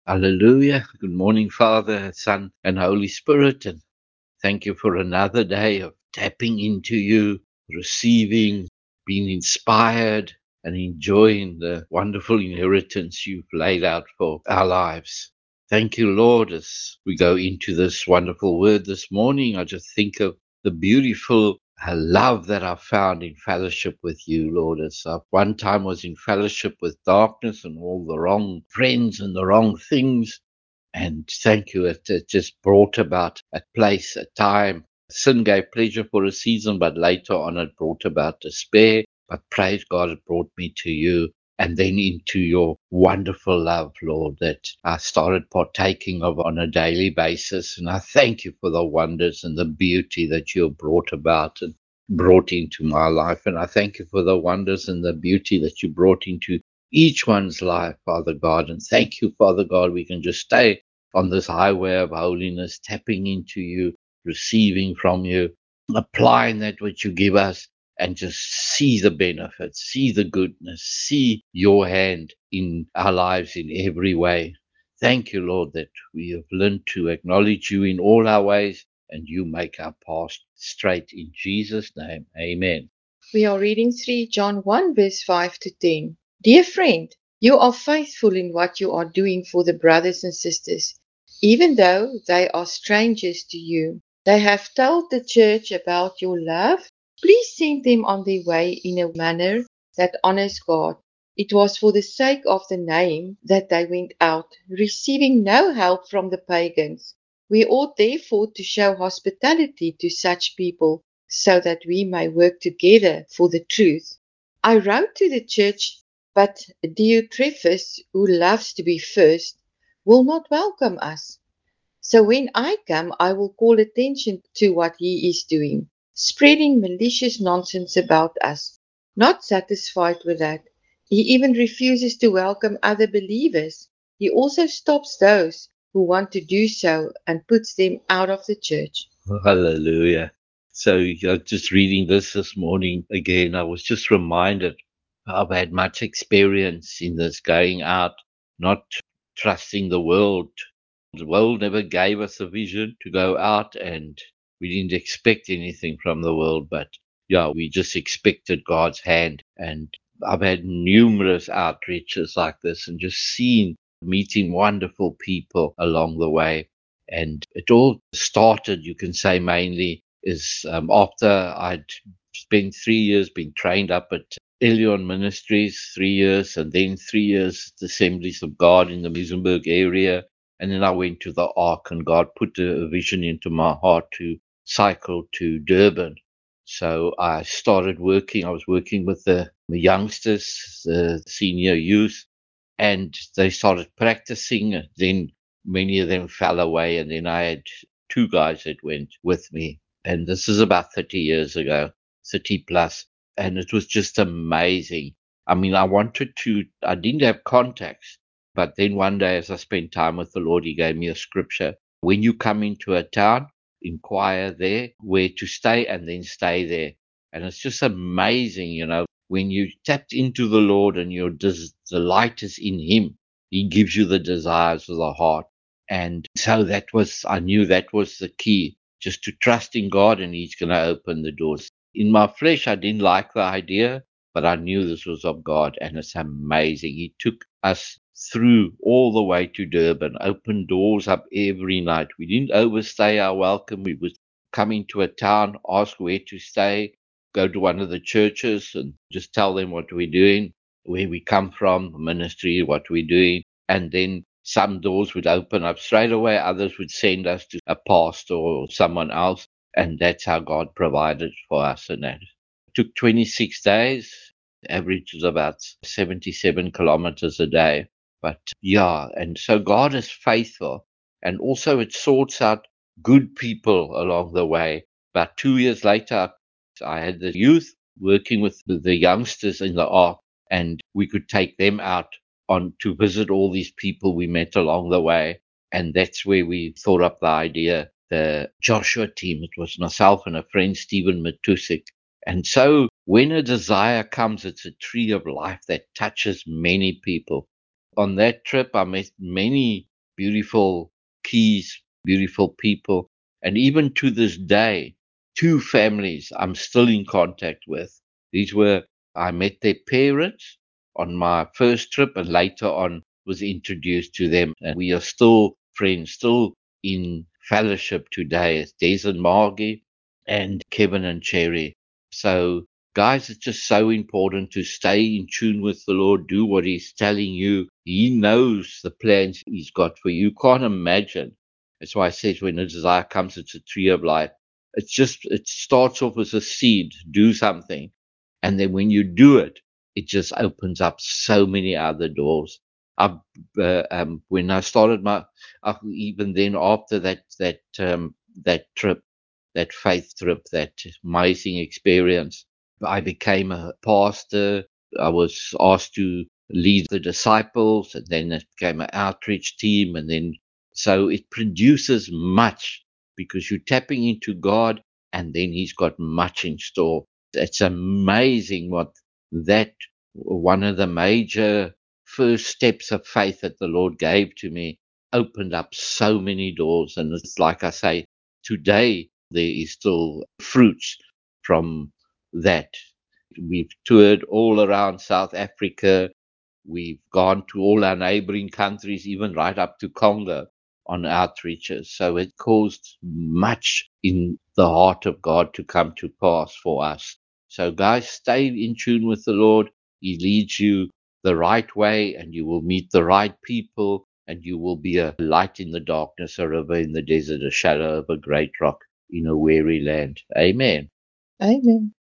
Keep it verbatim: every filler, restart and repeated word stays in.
Hallelujah. Good morning, Father, Son, and Holy Spirit. And thank you for another day of tapping into you, receiving, being inspired, and enjoying the wonderful inheritance you've laid out for our lives. Thank you, Lord, as we go into this wonderful word this morning. I just think of the beautiful uh, love that I found in fellowship with you, Lord. As I one time was in fellowship with darkness and all the wrong friends and the wrong things. And thank you, it, it just brought about a place, a time. Sin gave pleasure for a season, but later on it brought about despair. But praise God, it brought me to you and then into your wonderful love, Lord, that I started partaking of on a daily basis. And I thank you for the wonders and the beauty that you have brought about and brought into my life. And I thank you for the wonders and the beauty that you brought into each one's life, Father God. And thank you, Father God, we can just stay on this highway of holiness, tapping into you, receiving from you, applying that which you give us, and just see the benefits, see the goodness, see your hand in our lives in every way. Thank you, Lord, that we have learned to acknowledge you in all our ways, and you make our path straight in Jesus' name. Amen. We are reading three John one verse five to ten. Dear friend, you are faithful in what you are doing for the brothers and sisters, even though they are strangers to you. They have told the church about your love. Please send them on their way in a manner that honors God. It was for the sake of the name that they went out, receiving no help from the pagans. We ought therefore to show hospitality to such people so that we may work together for the truth. I wrote to the church, but Diotrephes, who loves to be first, will not welcome us. So when I come, I will call attention to what he is doing, spreading malicious nonsense about us. Not satisfied with that, he even refuses to welcome other believers. He also stops those who want to do so and puts them out of the church. Hallelujah. So, uh, just reading this this morning again, I was just reminded I've had much experience in this going out, not trusting the world. The world never gave us a vision to go out, and we didn't expect anything from the world. But yeah, we just expected God's hand. And I've had numerous outreaches like this and just seen, meeting wonderful people along the way. And it all started, you can say, mainly is um, after I'd spent three years being trained up at Elion Ministries, three years, and then three years at the Assemblies of God in the Muizenberg area. And then I went to the Ark, and God put a vision into my heart to cycle to Durban. So I started working. I was working with the youngsters, the senior youth, and they started practicing. Then many of them fell away, and then I had two guys that went with me. And this is about thirty years ago, thirty plus. And it was just amazing. I mean, I wanted to, I didn't have contacts, but then one day as I spent time with the Lord, he gave me a scripture. When you come into a town, inquire there where to stay and then stay there. And it's just amazing, you know, when you tapped into the Lord and your des- delight is in him, he gives you the desires of the heart. And so that was, I knew that was the key, just to trust in God, and he's going to open the doors. In my flesh, I didn't like the idea, but I knew this was of God, and it's amazing. He took us through all the way to Durban, opened doors up every night. We didn't overstay our welcome. We would come into a town, ask where to stay, go to one of the churches and just tell them what we're doing, where we come from, ministry, what we're doing. And then some doors would open up straight away. Others would send us to a pastor or someone else. And that's how God provided for us. And that it took twenty-six days. The average is about seventy-seven kilometers a day. But yeah, and so God is faithful. And also it sorts out good people along the way. About two years later, I had the youth working with the youngsters in the Ark, and we could take them out on to visit all these people we met along the way. And that's where we thought up the idea, the Joshua team. It was myself and a friend, Stephen Matusik. And so when a desire comes, it's a tree of life that touches many people. On that trip, I met many beautiful keys, beautiful people. And even to this day, two families I'm still in contact with. These were, I met their parents on my first trip and later on was introduced to them. And we are still friends, still in fellowship today. It's Des and Margie and Kevin and Cherry. So, guys, it's just so important to stay in tune with the Lord, do what He's telling you. He knows the plans He's got for you. You can't imagine. That's why I said when a desire comes, it's a tree of life. It's just, it starts off as a seed, do something. And then when you do it, it just opens up so many other doors. I, uh, um, when I started my, uh, even then after that, that, um, that trip, that faith trip, that amazing experience, I became a pastor. I was asked to lead the disciples, and then it became an outreach team. And then, so it produces much because you're tapping into God, and then He's got much in store. It's amazing what that one of the major first steps of faith that the Lord gave to me opened up so many doors. And it's like I say, today there is still fruits from that. We've toured all around South Africa. We've gone to all our neighboring countries, even right up to Congo on outreaches. So it caused much in the heart of God to come to pass for us. So, guys, stay in tune with the Lord. He leads you the right way, and you will meet the right people, and you will be a light in the darkness, a river in the desert, a shadow of a great rock in a weary land. Amen. Amen.